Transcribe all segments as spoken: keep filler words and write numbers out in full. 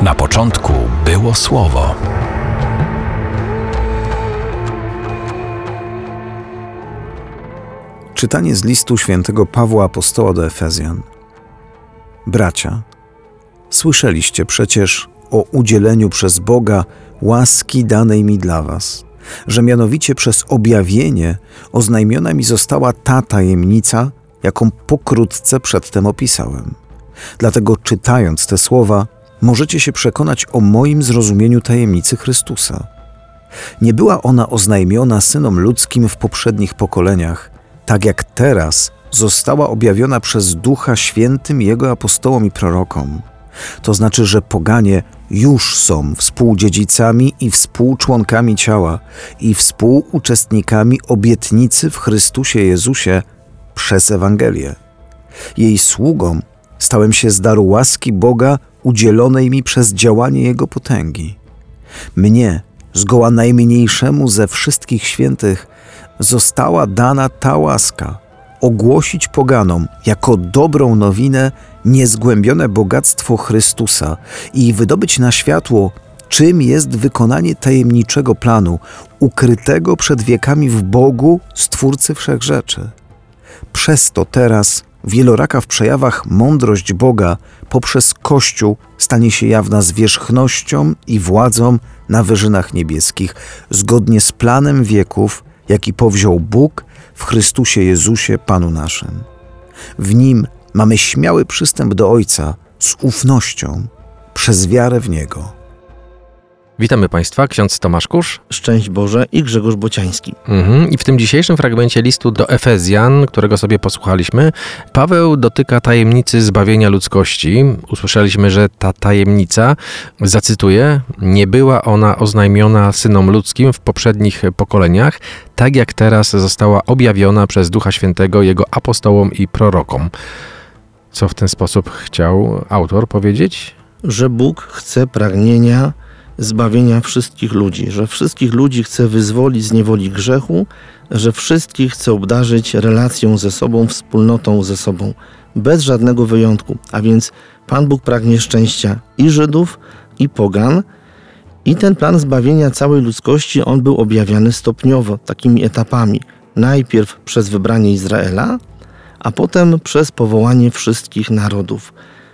Na początku było Słowo. Czytanie z listu świętego Pawła Apostoła do Efezjan. Bracia, słyszeliście przecież o udzieleniu przez Boga łaski danej mi dla was, że mianowicie przez objawienie oznajmiona mi została ta tajemnica, jaką pokrótce przedtem opisałem. Dlatego czytając te słowa, możecie się przekonać o moim zrozumieniu tajemnicy Chrystusa. Nie była ona oznajmiona synom ludzkim w poprzednich pokoleniach, tak jak teraz została objawiona przez Ducha Świętym Jego apostołom i prorokom. To znaczy, że poganie już są współdziedzicami i współczłonkami ciała i współuczestnikami obietnicy w Chrystusie Jezusie przez Ewangelię. Jej sługą stałem się z daru łaski Boga udzielonej mi przez działanie Jego potęgi. Mnie, zgoła najmniejszemu ze wszystkich świętych, została dana ta łaska, ogłosić poganom jako dobrą nowinę niezgłębione bogactwo Chrystusa i wydobyć na światło, czym jest wykonanie tajemniczego planu, ukrytego przed wiekami w Bogu, Stwórcy wszechrzeczy. Przez to teraz wieloraka w przejawach mądrość Boga poprzez Kościół stanie się jawna zwierzchnością i władzą na wyżynach niebieskich, zgodnie z planem wieków, jaki powziął Bóg w Chrystusie Jezusie, Panu naszym. W Nim mamy śmiały przystęp do Ojca z ufnością przez wiarę w Niego. Witamy Państwa, ksiądz Tomasz Kusz. Szczęść Boże i Grzegorz Bociański. Mhm. I w tym dzisiejszym fragmencie listu do Efezjan, którego sobie posłuchaliśmy, Paweł dotyka tajemnicy zbawienia ludzkości. Usłyszeliśmy, że ta tajemnica, zacytuję, nie była ona oznajmiona synom ludzkim w poprzednich pokoleniach, tak jak teraz została objawiona przez Ducha Świętego Jego apostołom i prorokom. Co w ten sposób chciał autor powiedzieć? Że Bóg chce pragnienia zbawienia wszystkich ludzi, że wszystkich ludzi chce wyzwolić z niewoli grzechu, że wszystkich chce obdarzyć relacją ze sobą, wspólnotą ze sobą, bez żadnego wyjątku. A więc Pan Bóg pragnie szczęścia i Żydów, i pogan. I ten plan zbawienia całej ludzkości, on był objawiany stopniowo, takimi etapami. Najpierw przez wybranie Izraela, a potem przez powołanie wszystkich narodów.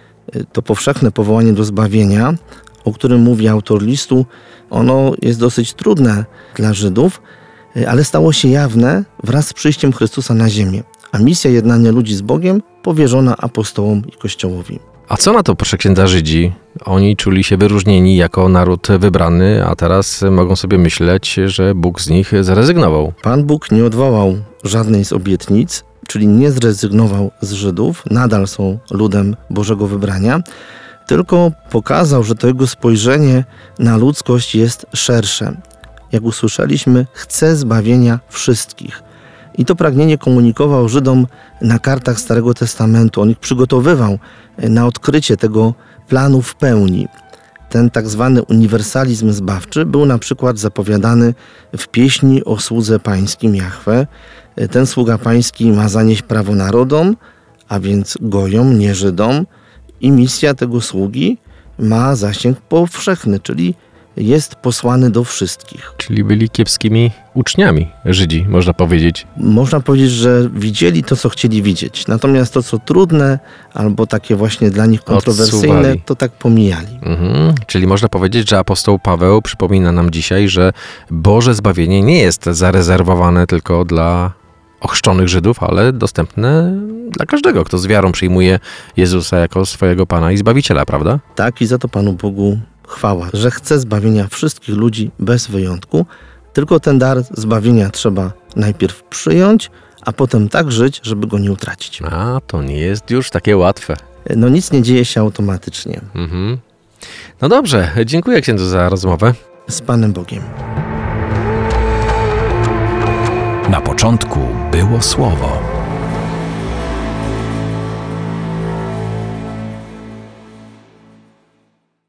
To powszechne powołanie do zbawienia, o którym mówi autor listu, ono jest dosyć trudne dla Żydów, ale stało się jawne wraz z przyjściem Chrystusa na ziemię, a misja jednania ludzi z Bogiem powierzona apostołom i Kościołowi. A co na to, proszę księdza, Żydzi? Oni czuli się wyróżnieni jako naród wybrany, a teraz mogą sobie myśleć, że Bóg z nich zrezygnował. Pan Bóg nie odwołał żadnej z obietnic, czyli nie zrezygnował z Żydów, nadal są ludem Bożego wybrania, tylko pokazał, że to jego spojrzenie na ludzkość jest szersze. Jak usłyszeliśmy, chce zbawienia wszystkich. I to pragnienie komunikował Żydom na kartach Starego Testamentu. On ich przygotowywał na odkrycie tego planu w pełni. Ten tak zwany uniwersalizm zbawczy był na przykład zapowiadany w pieśni o słudze pańskim Jahwe. Ten sługa pański ma zanieść prawo narodom, a więc gojom, nie Żydom, i misja tego sługi ma zasięg powszechny, czyli jest posłany do wszystkich. Czyli byli kiepskimi uczniami Żydzi, można powiedzieć. Można powiedzieć, że widzieli to, co chcieli widzieć. Natomiast to, co trudne albo takie właśnie dla nich kontrowersyjne, odsuwali. To tak pomijali. Mhm. Czyli można powiedzieć, że apostoł Paweł przypomina nam dzisiaj, że Boże zbawienie nie jest zarezerwowane tylko dla ochrzczonych Żydów, ale dostępne dla każdego, kto z wiarą przyjmuje Jezusa jako swojego Pana i Zbawiciela, prawda? Tak, i za to Panu Bogu chwała, że chce zbawienia wszystkich ludzi bez wyjątku, tylko ten dar zbawienia trzeba najpierw przyjąć, a potem tak żyć, żeby go nie utracić. A, to nie jest już takie łatwe. No nic nie dzieje się automatycznie. Mhm. No dobrze, dziękuję księdzu za rozmowę. Z Panem Bogiem. Na początku było Słowo.